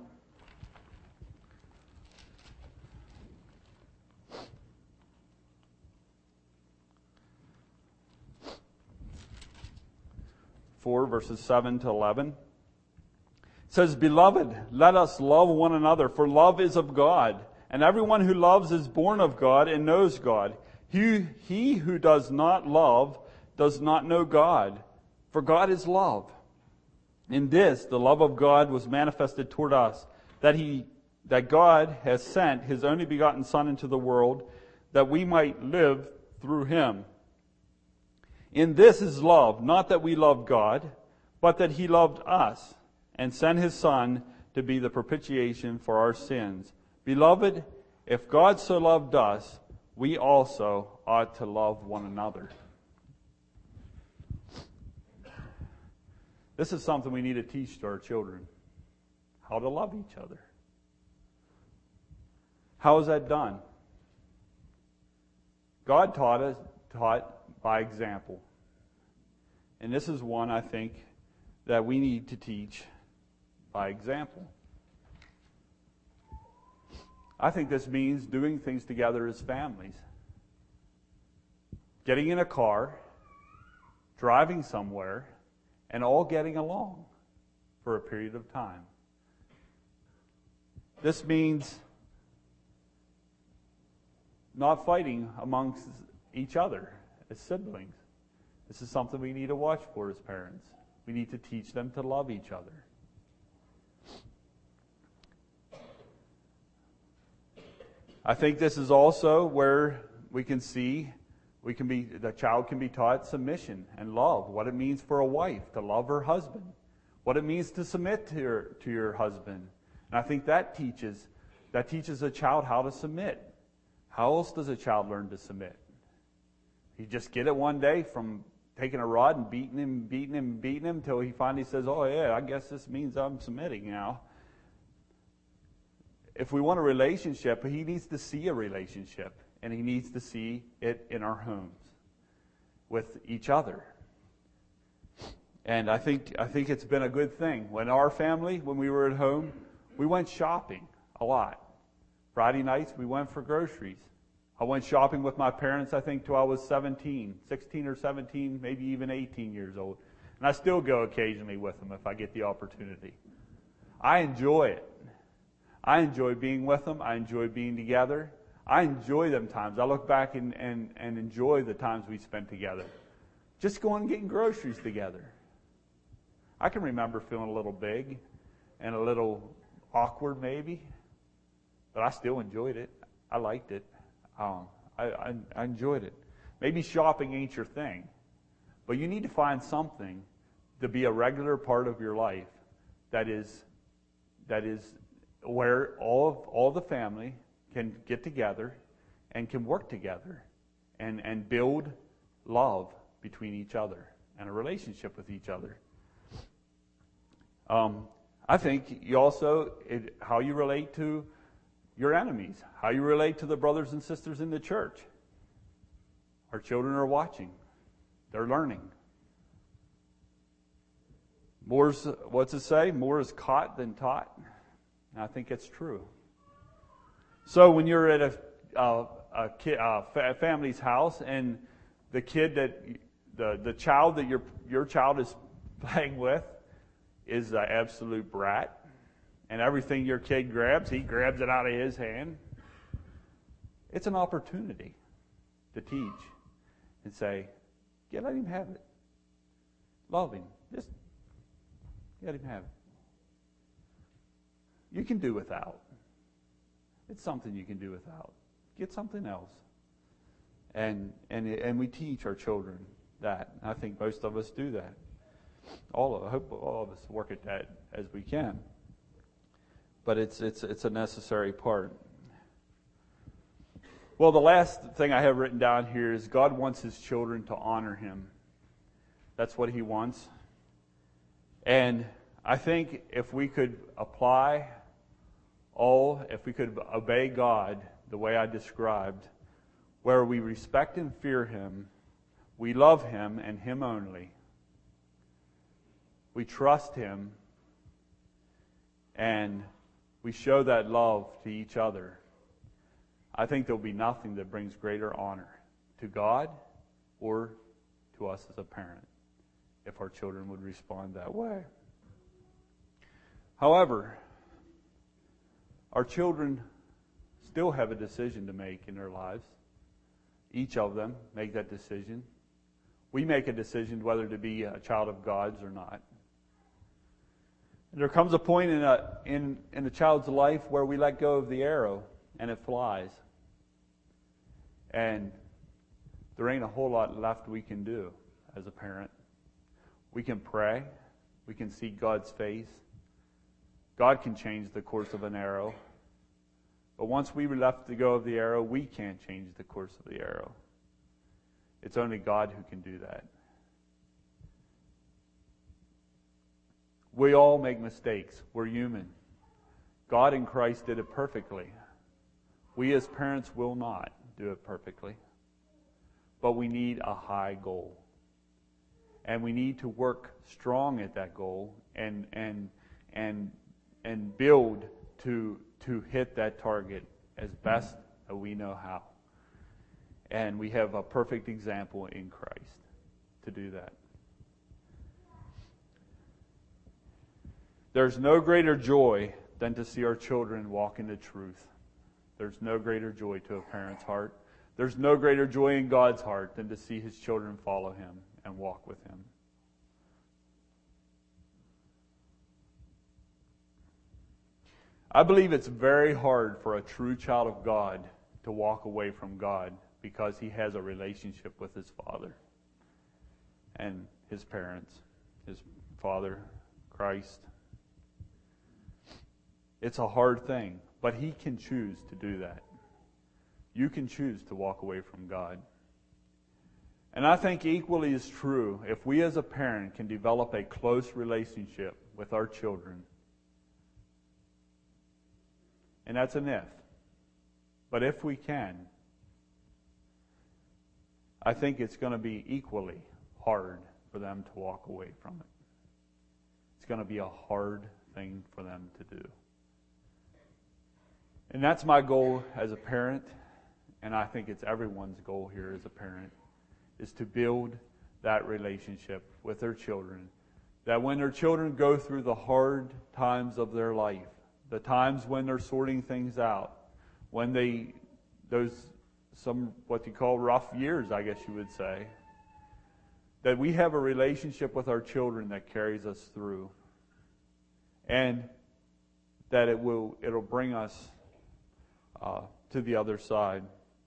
Verses 7 to 11. It says, Beloved, let us love one another, for love is of God, and everyone who loves is born of God and knows God. He who does not love does not know God, for God is love. In this, the love of God was manifested toward us, that God has sent His only begotten Son into the world, that we might live through Him. In this is love, not that we loved God, but that He loved us and sent His Son to be the propitiation for our sins. Beloved, if God so loved us, we also ought to love one another. This is something we need to teach to our children, how to love each other. How is that done? God taught by example. And this is one, I think, that we need to teach by example. I think this means doing things together as families. Getting in a car, driving somewhere, and all getting along for a period of time. This means not fighting amongst each other as siblings. This is something we need to watch for as parents. We need to teach them to love each other. I think this is also where we can see the child can be taught submission and love, what it means for a wife to love her husband, what it means to submit to your husband. And I think that teaches a child how to submit. How else does a child learn to submit? You just get it one day from taking a rod and beating him until he finally says, oh yeah, I guess this means I'm submitting now. If we want a relationship, he needs to see a relationship, and he needs to see it in our homes with each other. And I think it's been a good thing. When we were at home, we went shopping a lot. Friday nights, we went for groceries. I went shopping with my parents, I think, till I was 16 or 17, maybe even 18 years old. And I still go occasionally with them if I get the opportunity. I enjoy it. I enjoy being with them. I enjoy being together. I enjoy them times. I look back and enjoy the times we spent together. Just going and getting groceries together. I can remember feeling a little big and a little awkward maybe, but I still enjoyed it. I liked it. I enjoyed it. Maybe shopping ain't your thing, but you need to find something to be a regular part of your life that is where all the family can get together and can work together and build love between each other and a relationship with each other. I think you also, how you relate to your enemies, how you relate to the brothers and sisters in the church. Our children are watching. They're learning. What's it say? More is caught than taught. And I think it's true. So when you're at a family's house and the kid the child that your child is playing with is an absolute brat, and everything your kid grabs, he grabs it out of his hand, it's an opportunity to teach and say, yeah, let him have it. Love him. Just let him have it. You can do without. It's something you can do without. Get something else. And we teach our children that. I think most of us do that. I hope all of us work at that as we can. But it's a necessary part. Well, the last thing I have written down here is God wants His children to honor Him. That's what He wants. And I think if we could if we could obey God the way I described, where we respect and fear Him, we love Him and Him only, we trust Him, and we show that love to each other, I think there'll be nothing that brings greater honor to God or to us as a parent if our children would respond that way. However, our children still have a decision to make in their lives. Each of them make that decision. We make a decision whether to be a child of God's or not. And there comes a point in a child's life where we let go of the arrow and it flies. And there ain't a whole lot left we can do as a parent. We can pray. We can seek God's face. God can change the course of an arrow. But once we left to go of the arrow, we can't change the course of the arrow. It's only God who can do that. We all make mistakes. We're human. God in Christ did it perfectly. We as parents will not do it perfectly. But we need a high goal. And we need to work strong at that goal and build to hit that target as best that we know how. And we have a perfect example in Christ to do that. There's no greater joy than to see our children walk into truth. There's no greater joy to a parent's heart. There's no greater joy in God's heart than to see His children follow Him and walk with Him. I believe it's very hard for a true child of God to walk away from God because he has a relationship with his father and his parents, his father, Christ. It's a hard thing, but he can choose to do that. You can choose to walk away from God. And I think equally is true if we as a parent can develop a close relationship with our children. And that's an if. But if we can, I think it's going to be equally hard for them to walk away from it. It's going to be a hard thing for them to do. And that's my goal as a parent, and I think it's everyone's goal here as a parent, is to build that relationship with their children. That when their children go through the hard times of their life, the times when they're sorting things out, when what you call rough years, I guess you would say, that we have a relationship with our children that carries us through. And that it'll bring us to the other side.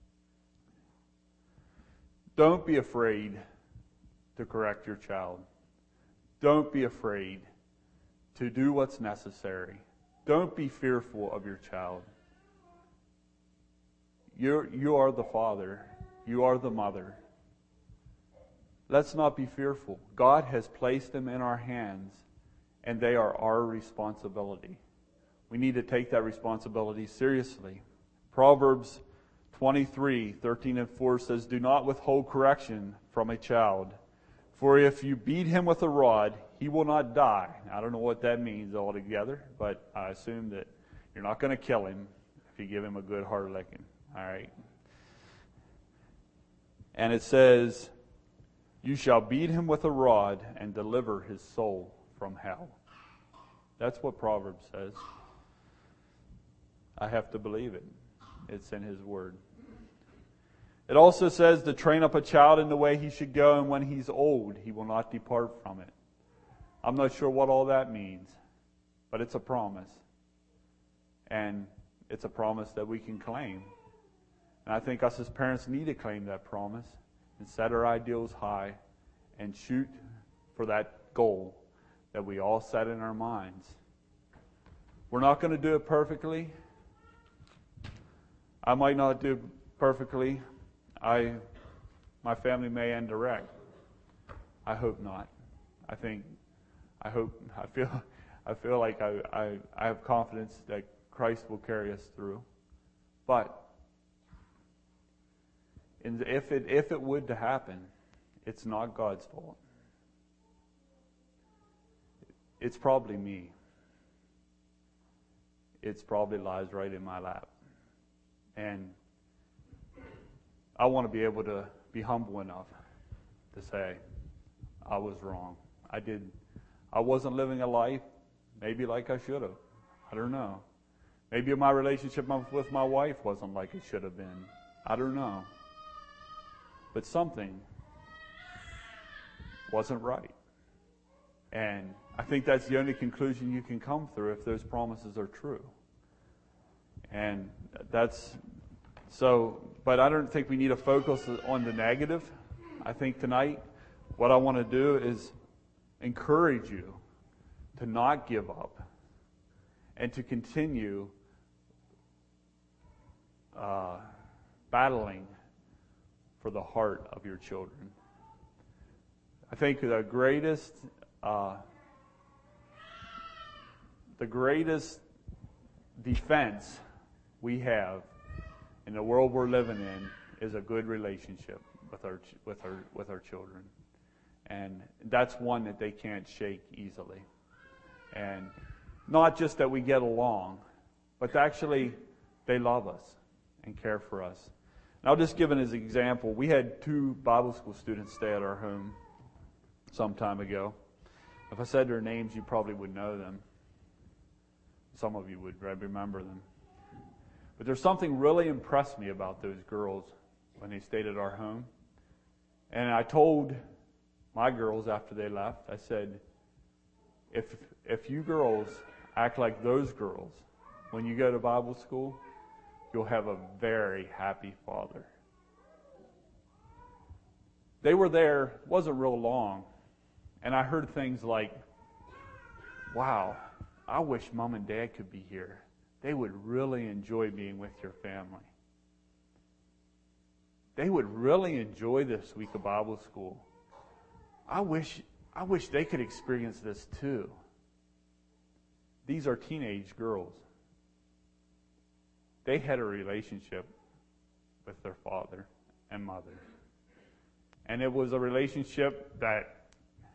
Don't be afraid to correct your child. Don't be afraid to do what's necessary. Don't be fearful of your child. You are the father, You are the mother. Let's not be fearful. God has placed them in our hands, and they are our responsibility. We need to take that responsibility seriously. Proverbs 23:13-14 says, "Do not withhold correction from a child, for if you beat him with a rod, he will not die." I don't know what that means altogether, but I assume that you're not going to kill him if you give him a good hard licking. All right. And it says, "You shall beat him with a rod and deliver his soul from hell." That's what Proverbs says. I have to believe it. It's in His Word. It also says to train up a child in the way he should go, and when he's old, he will not depart from it. I'm not sure what all that means, but it's a promise. And it's a promise that we can claim. And I think us as parents need to claim that promise and set our ideals high and shoot for that goal that we all set in our minds. We're not going to do it perfectly. I might not do it perfectly. My family may end direct. I hope not. I feel like I have confidence that Christ will carry us through. But if it would to happen, it's not God's fault. It's probably me. It's probably lies right in my lap. And I want to be able to be humble enough to say, I was wrong. I wasn't living a life maybe like I should have. I don't know. Maybe my relationship with my wife wasn't like it should have been. I don't know. But something wasn't right. And I think that's the only conclusion you can come through if those promises are true. And that's so, but I don't think we need to focus on the negative. I think tonight what I want to do is encourage you to not give up and to continue battling for the heart of your children. I think the greatest defense we have in the world we're living in is a good relationship with our children, and that's one that they can't shake easily. And not just that we get along, but actually they love us and care for us. And I'll just give an example. We had 2 Bible school students stay at our home some time ago. If I said their names, you probably would know them. Some of you would remember them. But there's something really impressed me about those girls when they stayed at our home. And I told my girls after they left, I said, if you girls act like those girls when you go to Bible school, you'll have a very happy father. They were there, wasn't real long, and I heard things like, wow, I wish Mom and Dad could be here. They would really enjoy being with your family. They would really enjoy this week of Bible school. I wish they could experience this too. These are teenage girls. They had a relationship with their father and mother. And it was a relationship that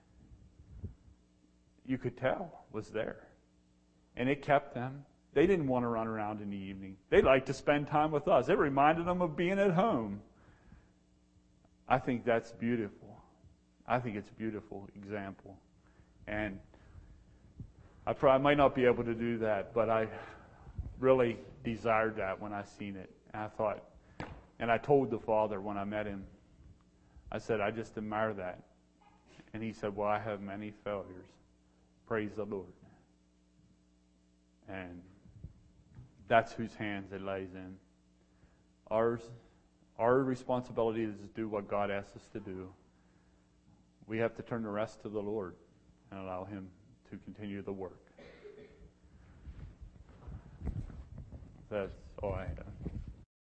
you could tell was there. And it kept them. They didn't want to run around in the evening. They liked to spend time with us. It reminded them of being at home. I think that's beautiful. I think it's a beautiful example. And I might not be able to do that, but I really desired that when I seen it. And I thought, and I told the father when I met him, I said, I just admire that. And he said, well, I have many failures. Praise the Lord. And that's whose hands it lays in. Our responsibility is to do what God asks us to do. We have to turn the rest to the Lord and allow Him to continue the work. That's all I have.